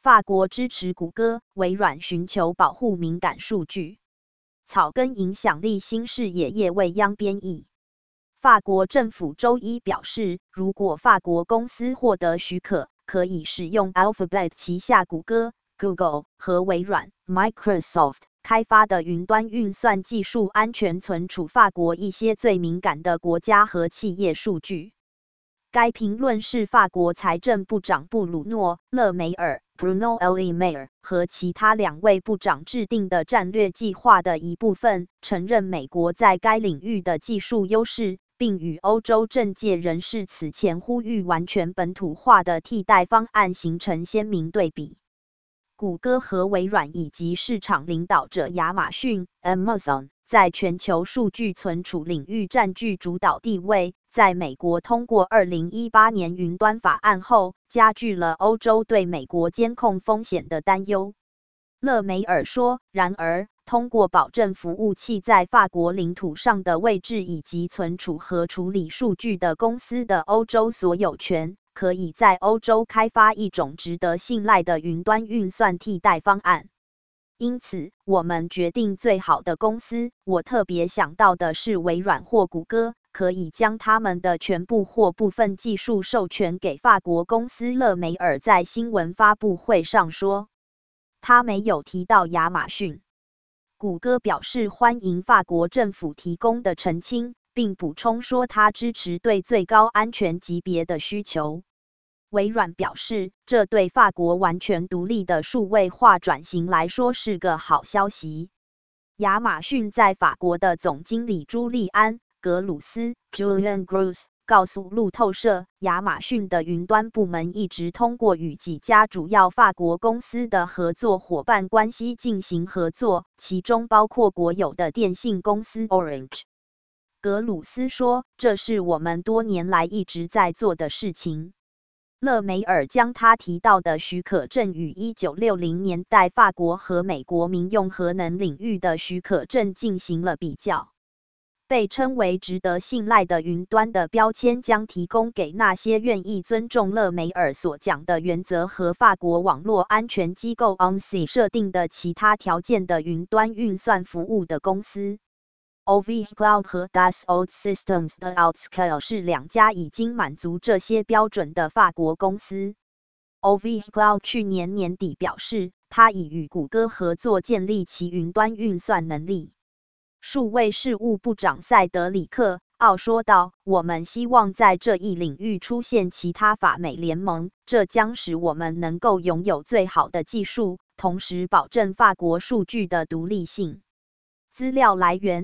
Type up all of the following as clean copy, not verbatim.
法国支持谷歌、微软寻求保护敏感数据。草根影响力新视野叶未央编译。法国政府周一表示，如果法国公司获得许可，可以使用 Alphabet 旗下谷歌、Google 和微软 Microsoft 开发的云端运算技术安全存储法国一些最敏感的国家和企业数据。该评论是法国财政部长布鲁诺·勒梅尔 （Bruno Le Maire） 和其他2位部长制定的战略计划的一部分，承认美国在该领域的技术优势，并与欧洲政界人士此前呼吁完全本土化的替代方案形成鲜明对比。谷歌和微软以及市场领导者亚马逊 （Amazon） 在全球数据存储领域占据主导地位。在美国通过2018年云端法案后，加剧了欧洲对美国监控风险的担忧。勒梅尔说：“然而，通过保证服务器在法国领土上的位置以及存储和处理数据的公司的欧洲所有权，可以在欧洲开发一种值得信赖的云端运算替代方案。因此，我们决定最好的公司，我特别想到的是微软或谷歌。”可以将他们的全部或部分技术授权给法国公司。勒梅尔在新闻发布会上说，他没有提到亚马逊。谷歌表示欢迎法国政府提供的澄清，并补充说他支持对最高安全级别的需求。微软表示，这对法国完全独立的数位化转型来说是个好消息。亚马逊在法国的总经理朱利安·格鲁斯 （Julian Gross） 告诉路透社，亚马逊的云端部门一直通过与几家主要法国公司的合作伙伴关系进行合作，其中包括国有的电信公司 Orange。格鲁斯说：“这是我们多年来一直在做的事情。”勒梅尔将他提到的许可证与1960年代法国和美国民用核能领域的许可证进行了比较。被称为值得信赖的云端的标签将提供给那些愿意尊重勒梅尔所讲的原则和法国网络安全机构 ANSSI 设定的其他条件的云端运算服务的公司。OVCloud 和 Dassault Systems 的 Outscale 是2家已经满足这些标准的法国公司。OVCloud 去年年底表示，它已与谷歌合作建立其云端运算能力。数位事务部长塞德里克·奥说道：“我们希望在这一领域出现其他法美联盟，这将使我们能够拥有最好的技术，同时保证法国数据的独立性。”资料来源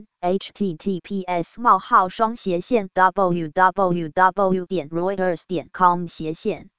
https://www.reuters.com/。